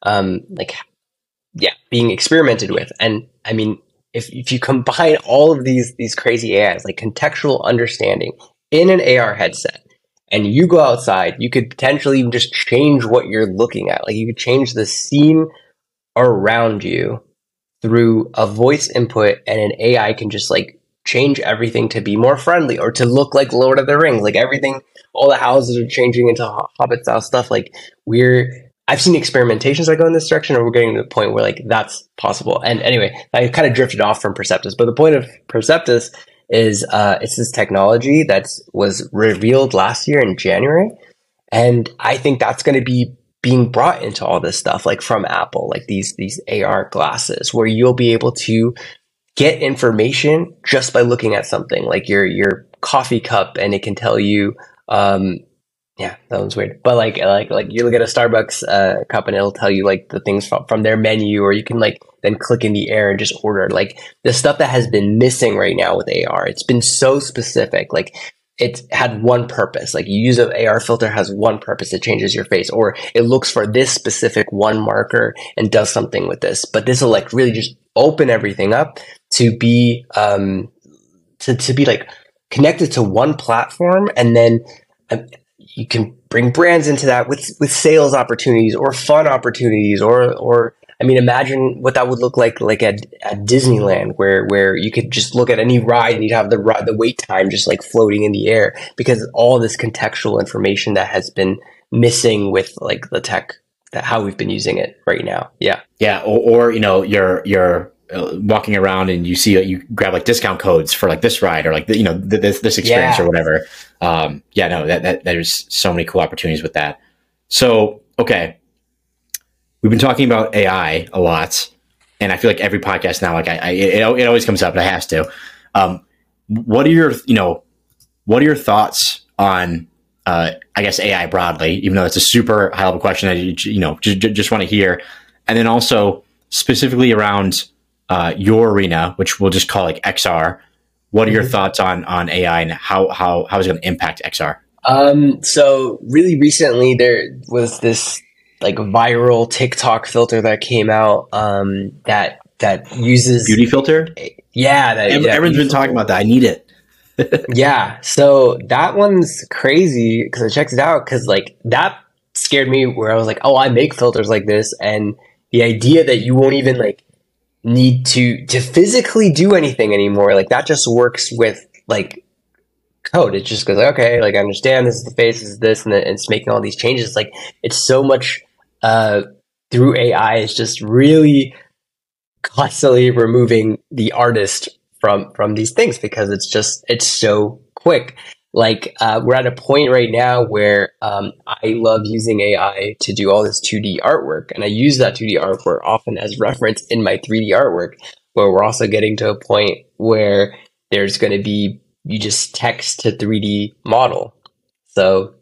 being experimented with. And I mean, if you combine all of these crazy AIs, like contextual understanding in an AR headset, and you go outside, you could potentially even just change what you're looking at. Like you could change the scene around you through a voice input, and an AI can just like change everything to be more friendly or to look like Lord of the Rings. Like everything, all the houses are changing into Hobbit style stuff. Like I've seen experimentations that go in this direction, and we're getting to the point where like that's possible. And anyway, I kind of drifted off from Perceptus, but the point of Perceptus is it's this technology that was revealed last year in January, and I think that's going to be being brought into all this stuff, like from Apple, like these AR glasses, where you'll be able to get information just by looking at something, like your coffee cup, and it can tell you. Yeah, that one's weird. But like you look at a Starbucks cup and it'll tell you like the things from their menu, or you can like then click in the air and just order. Like the stuff that has been missing right now with AR, it's been so specific. Like it had one purpose. Like you use an AR filter, has one purpose. It changes your face, or it looks for this specific one marker and does something with this. But this will like really just open everything up to be to be like connected to one platform, and then you can bring brands into that with sales opportunities or fun opportunities, or I mean, imagine what that would look like at Disneyland, where you could just look at any ride and you'd have the wait time just like floating in the air, because all this contextual information that has been missing with like the tech, that how we've been using it right now. Yeah. Yeah. Or your walking around and you see you grab like discount codes for like this ride or like this experience or whatever. No, that there's so many cool opportunities with that. So okay, we've been talking about AI a lot, and I feel like every podcast now, like it always comes up, and I have to. What are your thoughts on I guess AI broadly, even though it's a super high level question that just want to hear, and then also specifically around your arena, which we'll just call like XR. What are your thoughts on AI and how is it going to impact XR? So really recently there was this like viral TikTok filter that came out that uses beauty filter. Yeah, everyone's been talking about that. I need it. Yeah, so that one's crazy because I checked it out because like that scared me where I was like, oh, I make filters like this, and the idea that you won't even like need to physically do anything anymore, like that just works with like code. It just goes like, okay, like I understand this is the face, this is this, and it's making all these changes. Like it's so much through AI. It's just really constantly removing the artist from these things because it's so quick. Like we're at a point right now where I love using AI to do all this 2D artwork, and I use that 2D artwork often as reference in my 3D artwork. Where we're also getting to a point where there's going to be you just text to 3D model. So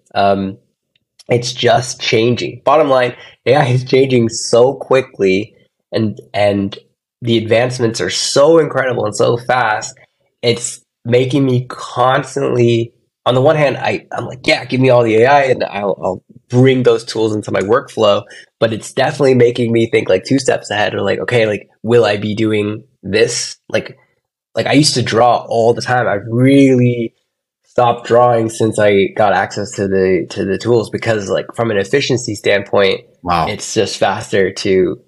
it's just changing. Bottom line, AI is changing so quickly, and the advancements are so incredible and so fast. It's making me constantly, on the one hand, I'm like, yeah, give me all the AI and I'll bring those tools into my workflow. But it's definitely making me think like 2 steps ahead, or like, okay, like, will I be doing this? Like I used to draw all the time. I've really stopped drawing since I got access to the tools because like from an efficiency standpoint, wow, it's just faster to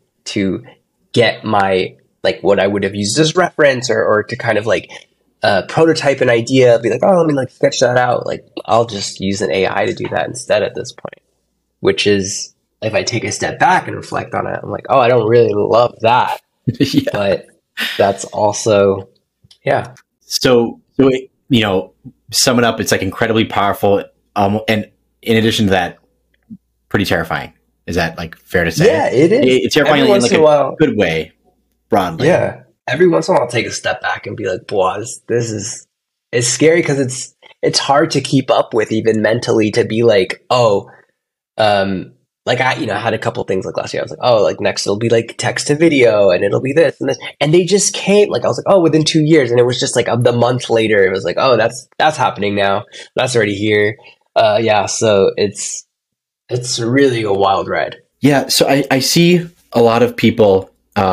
get my like what I would have used as reference or to kind of like prototype an idea, be like, oh, let me like sketch that out. Like I'll just use an AI to do that instead at this point, which is if I take a step back and reflect on it, I'm like, oh, I don't really love that. Yeah. But that's also, yeah. So, sum it up, it's like incredibly powerful. And in addition to that, pretty terrifying. Is that like fair to say? Yeah, it is. It's terrifying in like a good way, broadly. Yeah. Every once in a while I'll take a step back and be like, boy, it's scary because it's hard to keep up with even mentally to be like, oh, like I had a couple things like last year. I was like, oh, like next it'll be like text to video and it'll be this and this. And they just came, like I was like, oh, within 2 years. And it was just like the month later, it was like, oh, that's happening now. That's already here. Yeah. So it's really a wild ride. Yeah. So I see a lot of people,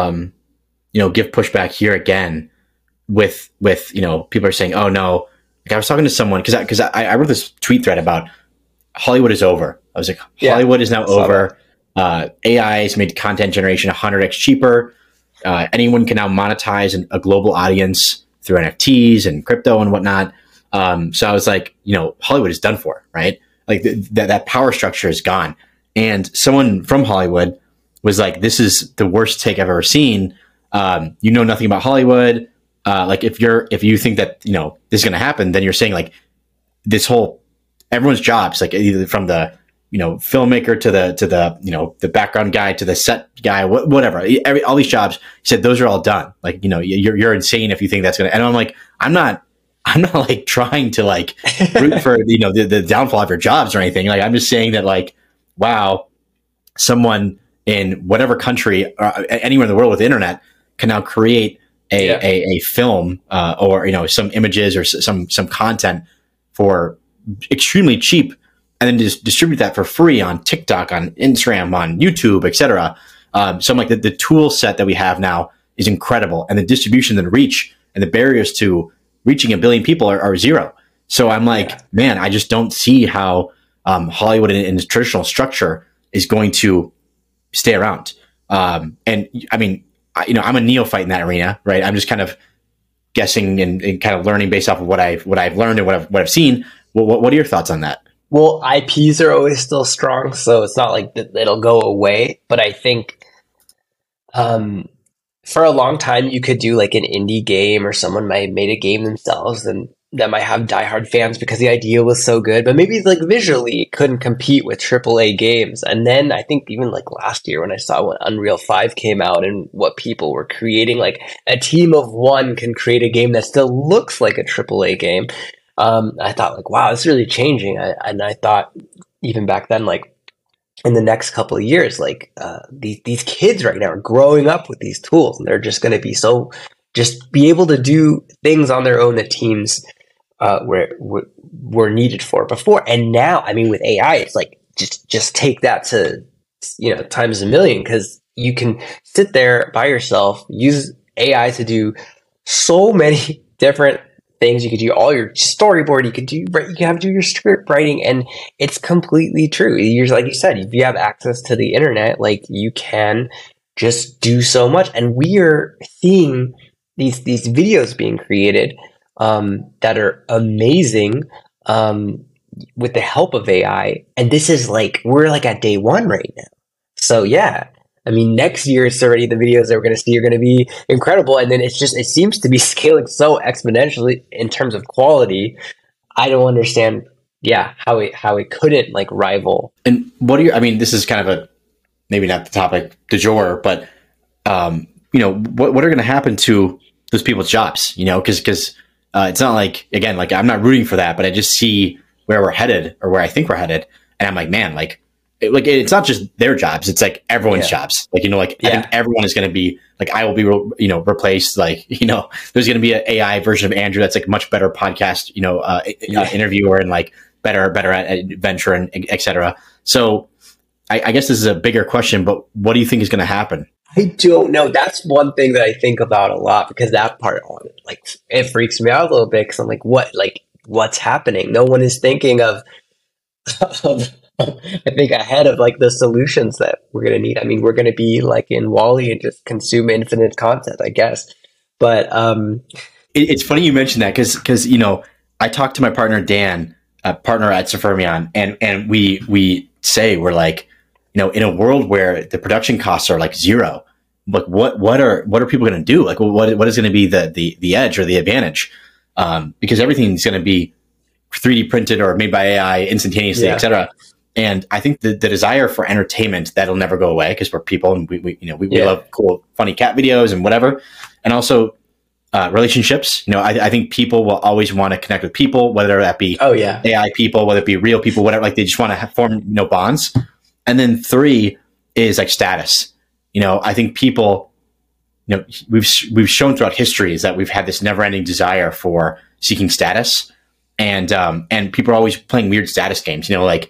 give pushback here again with people are saying, oh no, like I was talking to someone because I wrote this tweet thread about Hollywood is over. I was like, Hollywood is now over. AI has made content generation 100x cheaper. Anyone can now monetize a global audience through NFTs and crypto and whatnot. So I was like, Hollywood is done for, right? Like that power structure is gone. And someone from Hollywood was like, this is the worst take I've ever seen. You know nothing about Hollywood. Like if you think that, this is going to happen, then you're saying like this whole, everyone's jobs, like either from the, filmmaker to the background guy to the set guy, whatever, all these jobs, he said, those are all done. Like, you're insane if you think that's going to, and I'm like, I'm not like trying to like root for, the downfall of your jobs or anything. Like, I'm just saying that like, wow, someone in whatever country or anywhere in the world with the internet can now create a film or, some images or some content for extremely cheap, and then just distribute that for free on TikTok, on Instagram, on YouTube, etc. So I'm like, the tool set that we have now is incredible, and the distribution and reach and the barriers to reaching 1 billion people are zero. So I'm like, man, I just don't see how Hollywood in its traditional structure is going to stay around. And I mean, I'm a neophyte in that arena, right? I'm just kind of guessing and kind of learning based off of what I've learned and what I've seen. What are your thoughts on that? Well, IPs are always still strong, so it's not like it'll go away. But I think for a long time you could do like an indie game, or someone might have made a game themselves and that might have diehard fans because the idea was so good, but maybe like visually it couldn't compete with AAA games. And then I think even like last year when I saw when Unreal 5 came out and what people were creating, like a team of one can create a game that still looks like a AAA game. I thought like, wow, it's really changing. And I thought even back then, like in the next couple of years, like these kids right now are growing up with these tools, and they're just going to be so just be able to do things on their own that teams were needed for before. And now, I mean, with AI, it's like just take that to times a million, because you can sit there by yourself, use AI to do so many different things. You could do all your storyboard. You have to do your script writing, and it's completely true. You're like you said, if you have access to the internet, like you can just do so much. And we are seeing these videos being created that are amazing with the help of AI. And this is like we're like at day one right now. So yeah. I mean, next year it's already the videos that we're going to see are going to be incredible. And then it seems to be scaling so exponentially in terms of quality. I don't understand, how it couldn't like rival. And I mean, this is kind of maybe not the topic du jour, but, what are going to happen to those people's jobs, because it's not like, again, like I'm not rooting for that, but I just see where we're headed, or where I think we're headed. And I'm like, man, it's not just their jobs. It's like everyone's jobs. I think everyone is going to be like, I will be, replaced. Like, there's going to be an AI version of Andrew that's like much better podcast, interviewer, and like better at adventure and et cetera. So I guess this is a bigger question, but what do you think is going to happen? I don't know. That's one thing that I think about a lot, because that part on it, like it freaks me out a little bit, because I'm like, what's happening? No one is thinking of I think ahead of like the solutions that we're going to need. I mean, we're going to be like in WALL-E and just consume infinite content, I guess. But it's funny you mentioned that, because I talked to my partner Dan, a partner at Sophermion, and we say we're like, in a world where the production costs are like zero, like what are people going to do? Like what is going to be the edge or the advantage? Because everything's going to be 3D printed or made by AI instantaneously, et cetera. And I think the desire for entertainment, that'll never go away, because we're people, and we love cool, funny cat videos and whatever. And also relationships. I think people will always want to connect with people, whether that be AI people, whether it be real people, whatever. Like they just want to form bonds. And then 3 is like status. I think people, we've shown throughout history is that we've had this never ending desire for seeking status, and people are always playing weird status games.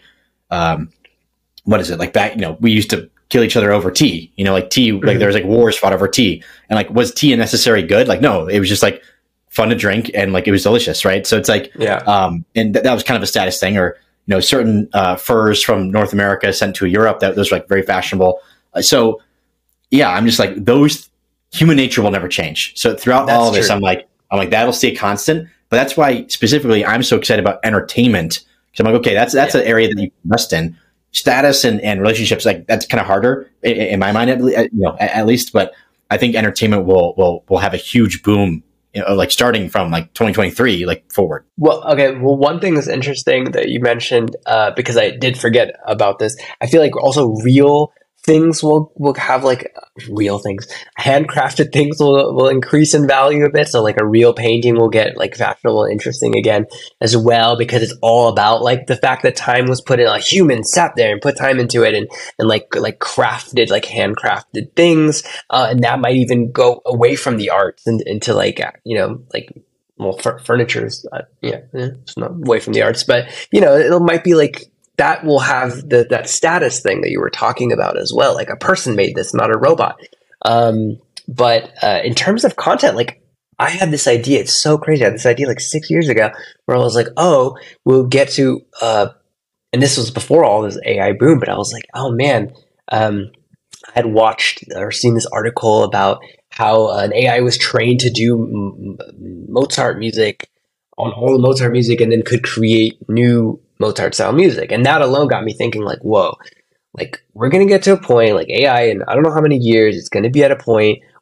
What is it like back? We used to kill each other over tea. Like tea, like there was like wars fought over tea, and like was tea a necessary good? Like no, it was just like fun to drink, and like it was delicious, right? So it's like and that was kind of a status thing, or certain furs from North America sent to Europe, those were like very fashionable. So yeah, I'm just like, those human nature will never change. So throughout all of this, I'm like that'll stay constant. But that's why specifically I'm so excited about entertainment. So I'm like, okay, that's an area that you invest in. Status and relationships, like that's kind of harder in my mind, at least. But I think entertainment will have a huge boom, like starting from like 2023, like forward. Well, okay. Well, one thing that's interesting that you mentioned, because I did forget about this. I feel like also real things will have like real things, handcrafted things will increase in value a bit. So like a real painting will get like fashionable and interesting again as well, because it's all about like the fact that time was put in, like humans sat there and put time into it and like crafted, like handcrafted things. And that might even go away from the arts and into like, furniture's, it's not away from the arts, but it might be like, that will have that status thing that you were talking about as well. Like a person made this, not a robot. But in terms of content, like I had this idea. It's so crazy. I had this idea like 6 years ago where I was like, oh, we'll get to, and this was before all this AI boom, but I was like, oh man, I had watched or seen this article about how an AI was trained to do Mozart music on all the Mozart music and then could create new Mozart style music. And that alone got me thinking like, whoa, like we're going to get to a point like AI in I don't know how many years, it's going to be at a point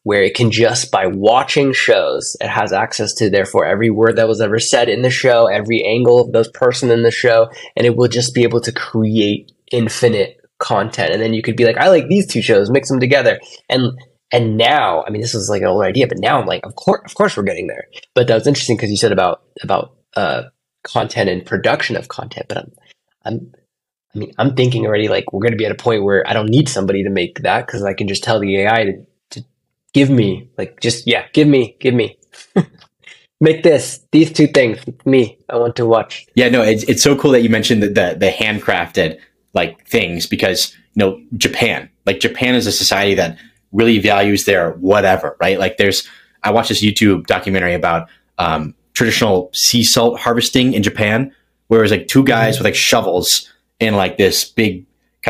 where it can just by watching shows, it has access to therefore every word that was ever said in the show, every angle of those person in the show, and it will just be able to create infinite content. And then you could be like, I like these two shows, mix them together. And now, I mean, this was like an old idea, but now I'm like, of course we're getting there. But that was interesting because you said about content and production of content. But I'm thinking already like we're going to be at a point where I don't need somebody to make that because I can just tell the AI to give me like give me make these two things with me. I want to watch. Yeah, no, it's so cool that you mentioned the handcrafted like things because Japan is a society that really values their whatever, right? Like I watched this YouTube documentary about traditional sea salt harvesting in Japan, where it was like two guys with like shovels in like this big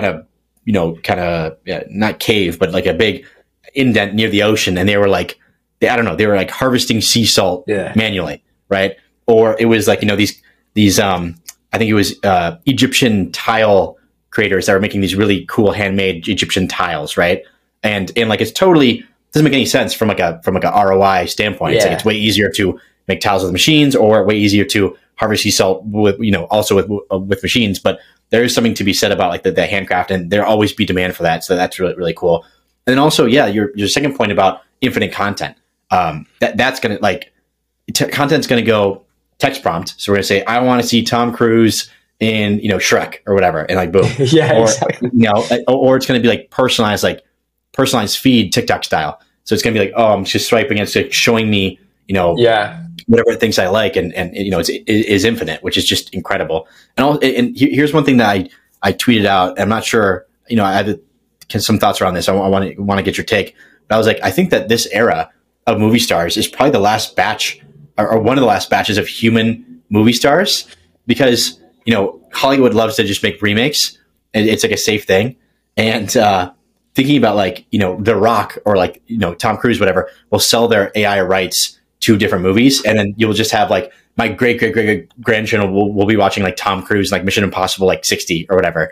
not cave, but like a big indent near the ocean. And they were like, they were like harvesting sea salt manually, right? Or it was like, these I think it was Egyptian tile creators that were making these really cool handmade Egyptian tiles, right? And like it's totally doesn't make any sense from like a ROI standpoint. It's like it's way easier to make tiles with machines, or way easier to harvest sea salt with also with machines. But there is something to be said about like the handcraft, and there'll always be demand for that. So that's really really cool. And then also, your second point about infinite content. That's gonna content's gonna go text prompt. So we're gonna say, I want to see Tom Cruise in Shrek or whatever, and like boom, exactly. Or it's gonna be like personalized feed TikTok style. So it's gonna be like, oh, I'm just swiping, it's like showing me whatever things I like, and is infinite, which is just incredible. And here's one thing that I tweeted out. I'm not sure, I had some thoughts around this. I want to get your take. But I was like, I think that this era of movie stars is probably the last batch, or one of the last batches of human movie stars, because Hollywood loves to just make remakes, and it's like a safe thing. And thinking about like The Rock or like Tom Cruise, whatever, will sell their AI rights to different movies, and then you'll just have like my great grandchildren will be watching like Tom Cruise, like Mission Impossible, like 60 or whatever.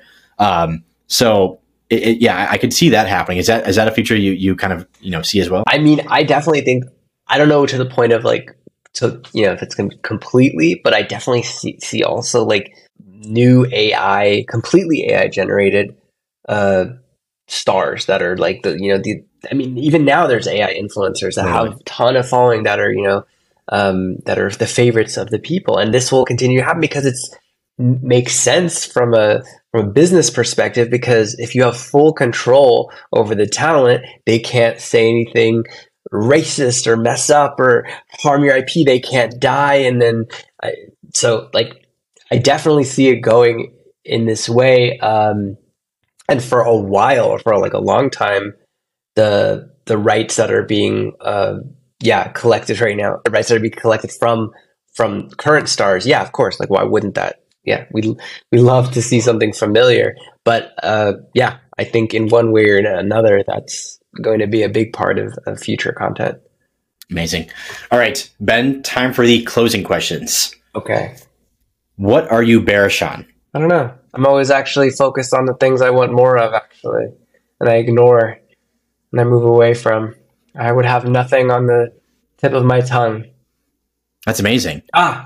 So I could see that happening. Is that a future you kind of see as well? I mean, I definitely think, I don't know to the point of like if it's completely, but I definitely see also like new AI, completely AI generated stars that are like I mean, even now there's AI influencers that have a ton of following that are, that are the favorites of the people. And this will continue to happen because makes sense from a business perspective, because if you have full control over the talent, they can't say anything racist or mess up or harm your IP. They can't die. And then, I definitely see it going in this way. And for a while, or for like a long time, the rights that are being collected right now, the rights that are being collected from current stars, of course, like why wouldn't that? We love to see something familiar, but I think in one way or another, that's going to be a big part of future content. Amazing. All right, Ben, time for the closing questions. Okay. What are you bearish on? I don't know. I'm always actually focused on the things I want more of, actually, and I ignore and I move away from. I would have nothing on the tip of my tongue. That's amazing.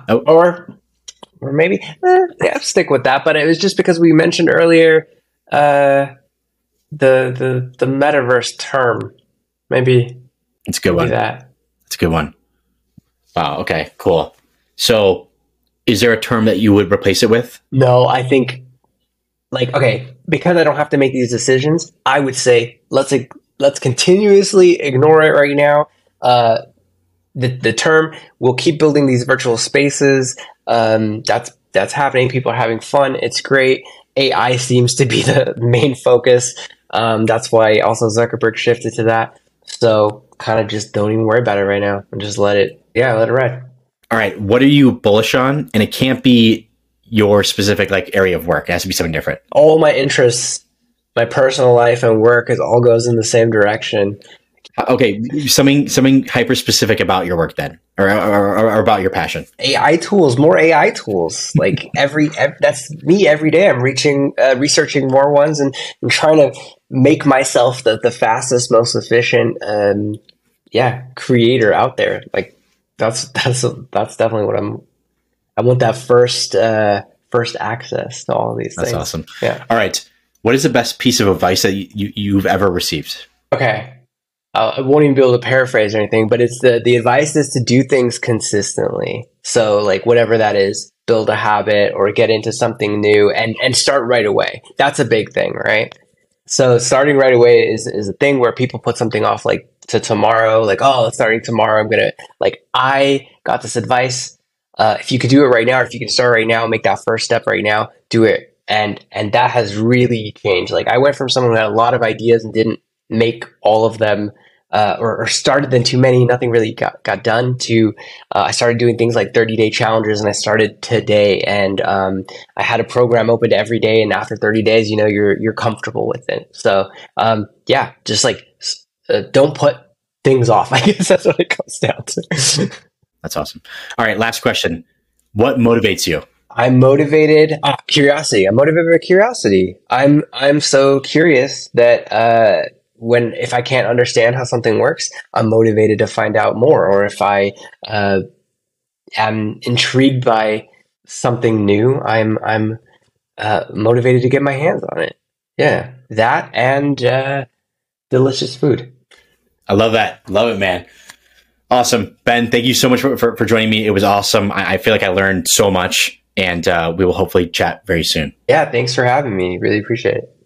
Or maybe stick with that. But it was just because we mentioned earlier the metaverse term. Maybe it's a good one. It's a good one. Wow. Okay. Cool. So, is there a term that you would replace it with? No, I think because I don't have to make these decisions, I would say let's continuously ignore it right now. The term, we'll keep building these virtual spaces. That's happening. People are having fun. It's great. AI seems to be the main focus. That's why also Zuckerberg shifted to that. So kind of just don't even worry about it right now and just let it ride. All right. What are you bullish on? And it can't be your specific area of work. It has to be something different. All my interests, my personal life and work all goes in the same direction. Okay, something hyper specific about your work then, or about your passion. AI tools, more AI tools. Like that's me every day. I'm researching more ones and trying to make myself the fastest, most efficient creator out there. Like that's definitely what I want, that first access to all of these That's things. awesome. Yeah. All right. What is the best piece of advice that you've ever received? Okay. I won't even be able to paraphrase or anything, but it's the advice is to do things consistently. So like whatever that is, build a habit or get into something new and start right away. That's a big thing, right? So starting right away is a thing where people put something off like to tomorrow, like, oh, starting tomorrow, I got this advice. If you could do it right now, or if you can start right now, make that first step right now, do it. And that has really changed. Like I went from someone who had a lot of ideas and didn't make all of them, or started them too many, nothing really got done, to I started doing things like 30-day challenges, and I started today, and I had a program open every day, and after 30 days, you're comfortable with it. So just like don't put things off. I guess that's what it comes down to. That's awesome. All right, last question. What motivates you? I'm motivated. Curiosity. I'm motivated by curiosity. I'm so curious that if I can't understand how something works, I'm motivated to find out more. Or if I am intrigued by something new, I'm motivated to get my hands on it. Yeah, that and delicious food. I love that. Love it, man. Awesome. Ben, thank you so much for joining me. It was awesome. I feel like I learned so much, and we will hopefully chat very soon. Yeah, thanks for having me. Really appreciate it.